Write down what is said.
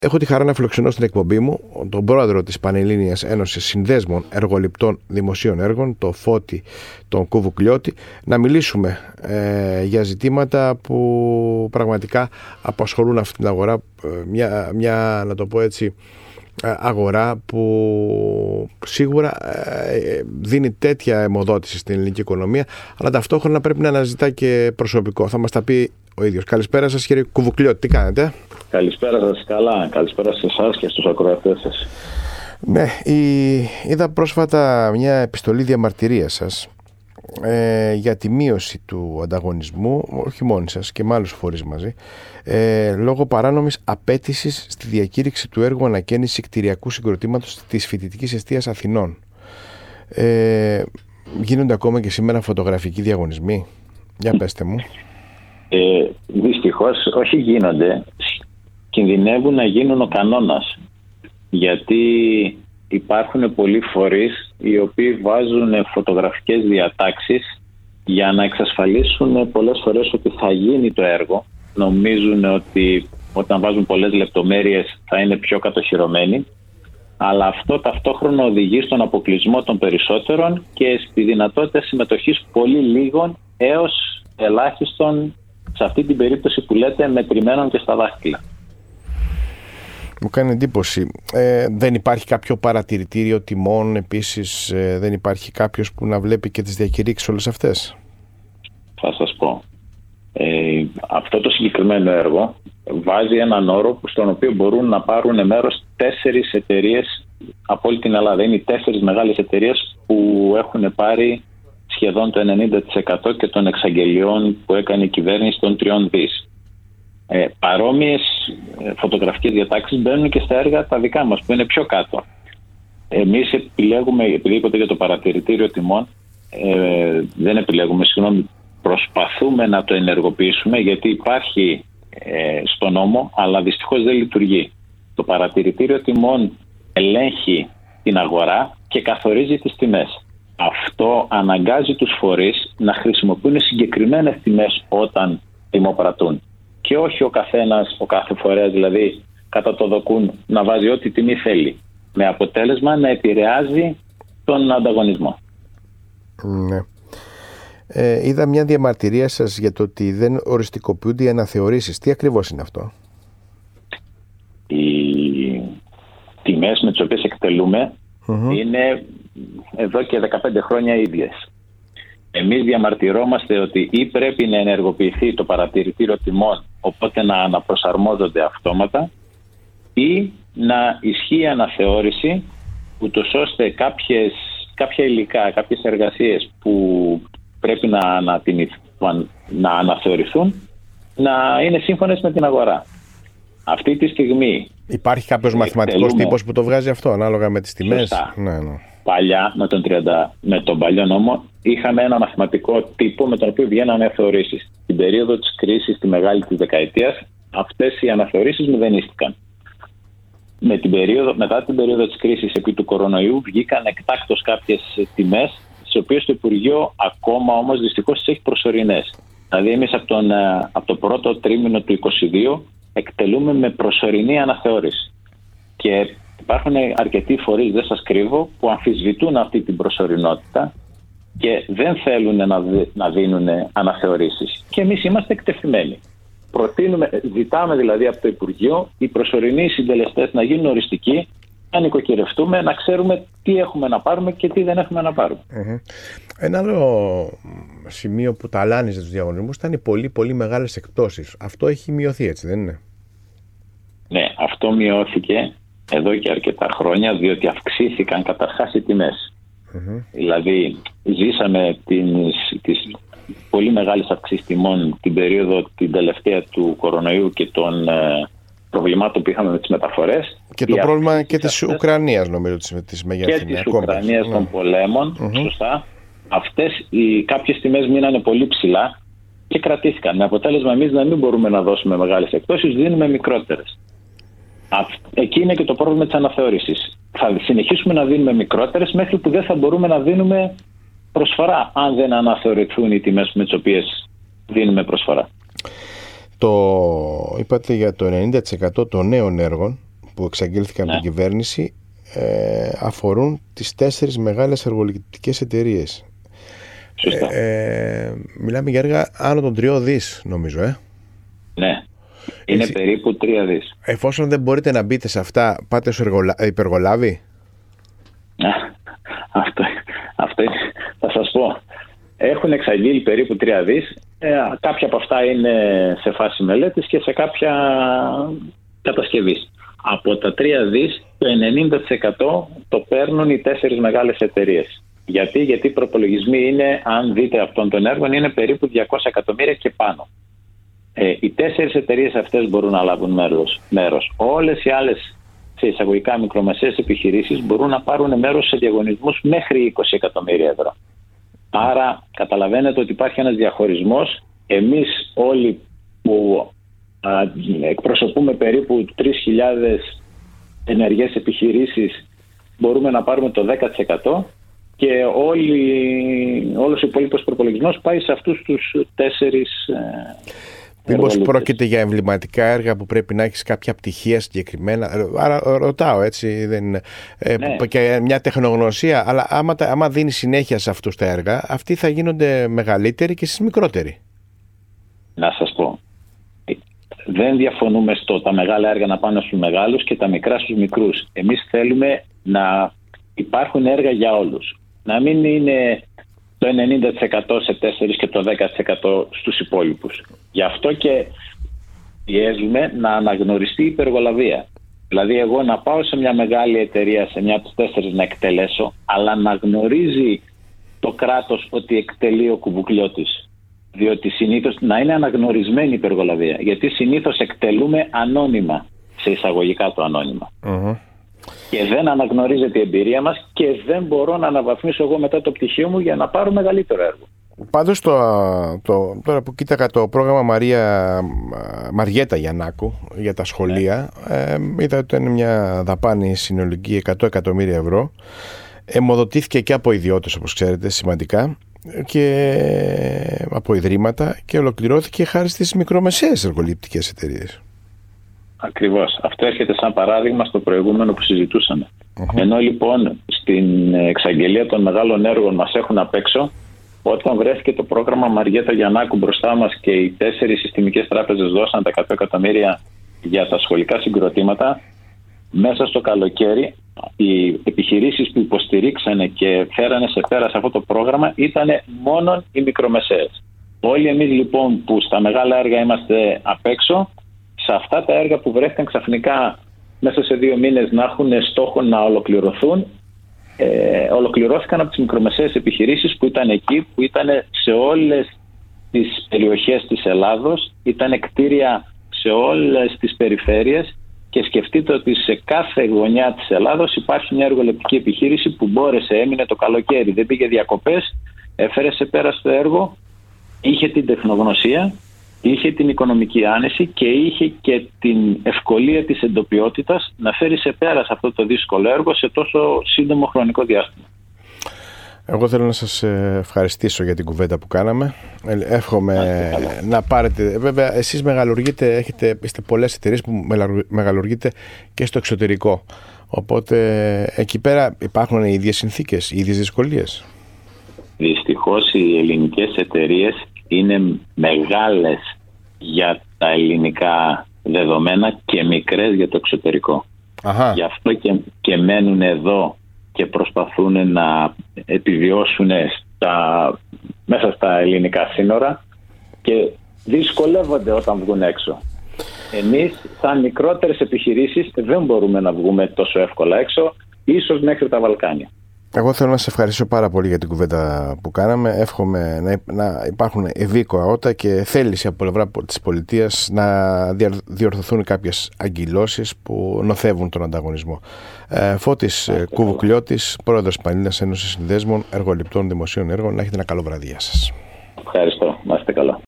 Έχω τη χαρά να φιλοξενώ στην εκπομπή μου τον πρόεδρο της Πανελλήνιας Ένωσης Συνδέσμων Εργοληπτών Δημοσίων Έργων, τον Φώτη τον Κουβουκλιώτη, να μιλήσουμε για ζητήματα που πραγματικά απασχολούν αυτή την αγορά, μια να το πω έτσι, αγορά που σίγουρα δίνει τέτοια αιμοδότηση στην ελληνική οικονομία, αλλά ταυτόχρονα πρέπει να αναζητά και προσωπικό. Θα μας τα πει ο ίδιος. Καλησπέρα σας, κύριε Κουβουκλιώτη, τι κάνετε? Καλησπέρα σας, καλά. Καλησπέρα σε εσάς και στους ακροατές σας. Ναι, είδα πρόσφατα μια επιστολή διαμαρτυρίας σας για τη μείωση του ανταγωνισμού, όχι μόνοι σας και με άλλους φορείς μαζί, λόγω παράνομης απέτησης στη διακήρυξη του έργου ανακαίνιση κτηριακού συγκροτήματος της Φοιτητικής Εστίας Αθηνών. Γίνονται ακόμα και σήμερα φωτογραφικοί διαγωνισμοί? Για πέστε μου. Δυστυχώς όχι γίνονται, κινδυνεύουν να γίνουν ο κανόνας, γιατί υπάρχουν πολλοί φορείς οι οποίοι βάζουν φωτογραφικές διατάξεις για να εξασφαλίσουν πολλές φορές ότι θα γίνει το έργο. Νομίζουν ότι όταν βάζουν πολλές λεπτομέρειες θα είναι πιο κατοχυρωμένοι, αλλά αυτό ταυτόχρονα οδηγεί στον αποκλεισμό των περισσότερων και στη δυνατότητα συμμετοχής πολύ λίγων έως ελάχιστον, σε αυτή την περίπτωση που λέτε, μετρημένων και στα δάχτυλα. Μου κάνει εντύπωση. Δεν υπάρχει κάποιο παρατηρητήριο τιμών επίσης? Δεν υπάρχει κάποιος που να βλέπει και τις διακηρύξεις όλες αυτές? Θα σας πω. Αυτό το συγκεκριμένο έργο βάζει έναν όρο στον οποίο μπορούν να πάρουν μέρος 4 εταιρείες από όλη την Ελλάδα. Είναι οι 4 μεγάλες εταιρείες που έχουν πάρει σχεδόν το 90% και των εξαγγελιών που έκανε η κυβέρνηση των 3 δις. Παρόμοιες φωτογραφικές διατάξεις μπαίνουν και στα έργα τα δικά μας που είναι πιο κάτω. Εμείς επιλέγουμε, επειδή είπατε για το παρατηρητήριο τιμών, δεν επιλέγουμε, προσπαθούμε να το ενεργοποιήσουμε, γιατί υπάρχει στο νόμο, αλλά δυστυχώς δεν λειτουργεί. Το παρατηρητήριο τιμών ελέγχει την αγορά και καθορίζει τις τιμές. Αυτό αναγκάζει τους φορείς να χρησιμοποιούν συγκεκριμένες τιμές όταν δημοπρατούν. Και όχι ο κάθε φορέας δηλαδή κατά το δοκούν να βάζει ό,τι τιμή θέλει, με αποτέλεσμα να επηρεάζει τον ανταγωνισμό. Ναι. Είδα μια διαμαρτυρία σας για το ότι δεν οριστικοποιούνται οι αναθεωρήσεις. Τι ακριβώς είναι αυτό? Οι τιμές με τις οποίες εκτελούμε είναι εδώ και 15 χρόνια ίδιες. Εμείς διαμαρτυρόμαστε ότι ή πρέπει να ενεργοποιηθεί το παρατηρητήριο τιμών, οπότε να αναπροσαρμόζονται αυτόματα, ή να ισχύει αναθεώρηση, ούτως ώστε κάποια υλικά, κάποιες εργασίες που πρέπει να αναθεωρηθούν να είναι σύμφωνες με την αγορά. Αυτή τη στιγμή υπάρχει κάποιος μαθηματικός τύπος που το βγάζει αυτό ανάλογα με τις τιμές? Ναι. Παλιά με τον παλιό νόμο είχαμε ένα μαθηματικό τύπο με τον οποίο βγαίνανε αναθεωρήσεις. Στην περίοδο της κρίσης, τη μεγάλη της δεκαετίας, αυτές οι αναθεωρήσεις μηδενίστηκαν. Μετά την περίοδο της κρίσης επί του κορονοϊού βγήκαν εκτάκτως κάποιες τιμές, τις οποίες το Υπουργείο ακόμα όμως δυστυχώς τις έχει προσωρινές. Δηλαδή εμείς από το πρώτο τρίμηνο του 2022 εκτελούμε με προσωρινή αναθεώρηση. Και υπάρχουν αρκετοί φορείς, δεν σας κρύβω, που αμφισβητούν αυτή την προσωρινότητα και δεν θέλουν να δίνουν αναθεωρήσεις. Και εμείς είμαστε εκτεθειμένοι. Ζητάμε δηλαδή από το Υπουργείο οι προσωρινοί συντελεστές να γίνουν οριστικοί, να νοικοκυρευτούμε, να ξέρουμε τι έχουμε να πάρουμε και τι δεν έχουμε να πάρουμε. Ένα άλλο σημείο που ταλάνιζε τους διαγωνισμούς ήταν οι πολύ πολύ μεγάλες εκπτώσεις. Αυτό έχει μειωθεί, έτσι δεν είναι? Ναι, αυτό μειώθηκε εδώ και αρκετά χρόνια, διότι αυξήθηκαν καταρχάς οι τιμές. Δηλαδή ζήσαμε τις πολύ μεγάλες αυξήσεις τιμών την περίοδο την τελευταία του κορονοϊού και των προβλημάτων που είχαμε με τις μεταφορές. Και το πρόβλημα και της Ουκρανίας, νομίζω, της μεγέθυνης. Και της Ουκρανίας, των πολέμων, σωστά. Αυτές κάποιες τιμές μείνανε πολύ ψηλά και κρατήθηκαν. Με αποτέλεσμα εμείς να μην μπορούμε να δώσουμε μεγάλες εκπτώσεις, δίνουμε μικρότερες. Εκεί είναι και το πρόβλημα της αναθεώρησης. Θα συνεχίσουμε να δίνουμε μικρότερες μέχρι που δεν θα μπορούμε να δίνουμε προσφορά, αν δεν αναθεωρηθούν οι τιμές με τις οποίες δίνουμε προσφορά. Είπατε για το 90% των νέων έργων που εξαγγέλθηκαν από την κυβέρνηση αφορούν τις 4 μεγάλες εργοληπτικές εταιρείες. Μιλάμε για έργα άνω των 3 δις, νομίζω. Ναι, είναι περίπου 3 δις. Εφόσον δεν μπορείτε να μπείτε σε αυτά, πάτε στο υπεργολάβη. Αυτό θα σας πω. Έχουν εξαγγείλει περίπου 3 δις. Κάποια από αυτά είναι σε φάση μελέτης και σε κάποια κατασκευής. Από τα 3 δις, το 90% το παίρνουν οι 4 μεγάλες εταιρείες. Γιατί οι προπολογισμοί είναι, αν δείτε αυτών των έργων, είναι περίπου 200 εκατομμύρια και πάνω. Οι 4 εταιρείες αυτές μπορούν να λάβουν μέρος. Όλες οι άλλες, σε εισαγωγικά μικρομεσαίες επιχειρήσεις, μπορούν να πάρουν μέρος σε διαγωνισμούς μέχρι 20 εκατομμύρια ευρώ. Άρα καταλαβαίνετε ότι υπάρχει ένας διαχωρισμός. Εμείς όλοι που εκπροσωπούμε περίπου 3.000 ενεργές επιχειρήσεις μπορούμε να πάρουμε το 10% και όλος ο υπόλοιπος προπολογισμός πάει σε αυτούς τους 4. Μήπως πρόκειται για εμβληματικά έργα που πρέπει να έχεις κάποια πτυχία συγκεκριμένα? Άρα ρωτάω, έτσι, δεν είναι, και μια τεχνογνωσία, αλλά άμα δίνει συνέχεια σε αυτούς τα έργα, αυτοί θα γίνονται μεγαλύτεροι και εσείς μικρότεροι. Να σας πω, δεν διαφωνούμε τα μεγάλα έργα να πάνε στους μεγάλους και τα μικρά στους μικρούς. Εμείς θέλουμε να υπάρχουν έργα για όλους. Να μην είναι το 90% σε 4 και το 10% στους υπόλοιπους. Γι' αυτό και πιέζουμε να αναγνωριστεί η υπεργολαβία. Δηλαδή εγώ να πάω σε μια μεγάλη εταιρεία, σε μια από τις 4 να εκτελέσω, αλλά να γνωρίζει το κράτος ότι εκτελεί ο κουβουκλιώτης. Διότι συνήθως να είναι αναγνωρισμένη η υπεργολαβία. Γιατί συνήθως εκτελούμε ανώνυμα, σε εισαγωγικά το ανώνυμα. Και δεν αναγνωρίζεται η εμπειρία μας και δεν μπορώ να αναβαθμίσω εγώ μετά το πτυχίο μου για να πάρω μεγαλύτερο έργο. Πάντως τώρα που κοίταγα το πρόγραμμα Μαριέτα Γιαννάκου για τα σχολεία, είδα ότι είναι μια δαπάνη συνολική 100 εκατομμύρια ευρώ. Αιμοδοτήθηκε και από ιδιώτες, όπως ξέρετε, σημαντικά, και από ιδρύματα, και ολοκληρώθηκε χάρη στις μικρομεσαίες εργοληπτικές εταιρείες. Ακριβώς. Αυτό έρχεται σαν παράδειγμα στο προηγούμενο που συζητούσαμε. Ενώ λοιπόν στην εξαγγελία των μεγάλων έργων μας έχουν απ' έξω, όταν βρέθηκε το πρόγραμμα Μαριέτα Γιαννάκου μπροστά μας και οι 4 συστημικές τράπεζες δώσαν τα 100 εκατομμύρια για τα σχολικά συγκροτήματα, μέσα στο καλοκαίρι οι επιχειρήσεις που υποστηρίξανε και φέρανε σε πέρα σε αυτό το πρόγραμμα ήταν μόνο οι μικρομεσαίες. Όλοι εμείς λοιπόν που στα μεγάλα έργα είμαστε απ' έξω, σε αυτά τα έργα που βρέθηκαν ξαφνικά μέσα σε 2 μήνες να έχουν στόχο να ολοκληρωθούν, ολοκληρώθηκαν από τις μικρομεσαίες επιχειρήσεις που ήταν εκεί, που ήταν σε όλες τις περιοχές της Ελλάδος, ήταν κτίρια σε όλες τις περιφέρειες, και σκεφτείτε ότι σε κάθε γωνιά της Ελλάδος υπάρχει μια εργολεπτική επιχείρηση που μπόρεσε, έμεινε το καλοκαίρι, δεν πήγε διακοπές, έφερε σε πέρα στο έργο, είχε την τεχνογνωσία, είχε την οικονομική άνεση και είχε και την ευκολία της εντοπιότητας να φέρει σε πέρα σε αυτό το δύσκολο έργο σε τόσο σύντομο χρονικό διάστημα. Εγώ θέλω να σας ευχαριστήσω για την κουβέντα που κάναμε. Εύχομαι να πάρετε. Βέβαια, εσείς μεγαλουργείτε, είστε πολλές εταιρείες που μεγαλουργείτε και στο εξωτερικό. Οπότε εκεί πέρα υπάρχουν οι ίδιες συνθήκες, οι ίδιες δυσκολίες? Δυστυχώς οι ελληνικές εταιρείες είναι μεγάλες για τα ελληνικά δεδομένα και μικρές για το εξωτερικό. Γι' αυτό και μένουν εδώ και προσπαθούν να επιβιώσουν μέσα στα ελληνικά σύνορα και δυσκολεύονται όταν βγουν έξω. Εμείς σαν μικρότερες επιχειρήσεις δεν μπορούμε να βγούμε τόσο εύκολα έξω, ίσως μέχρι τα Βαλκάνια. Εγώ θέλω να σας ευχαριστήσω πάρα πολύ για την κουβέντα που κάναμε. Εύχομαι να υπάρχουν ευήκοα και θέληση από πλευρά της πολιτείας να διορθωθούν κάποιες αγκυλώσεις που νοθεύουν τον ανταγωνισμό. Φώτης Κουβουκλιώτης, πρόεδρος Πανελλήνιας Ένωσης Συνδέσμων Εργοληπτών Δημοσίων Έργων. Να έχετε ένα καλό βράδυ. Γεια σας. Ευχαριστώ. Να είστε καλά.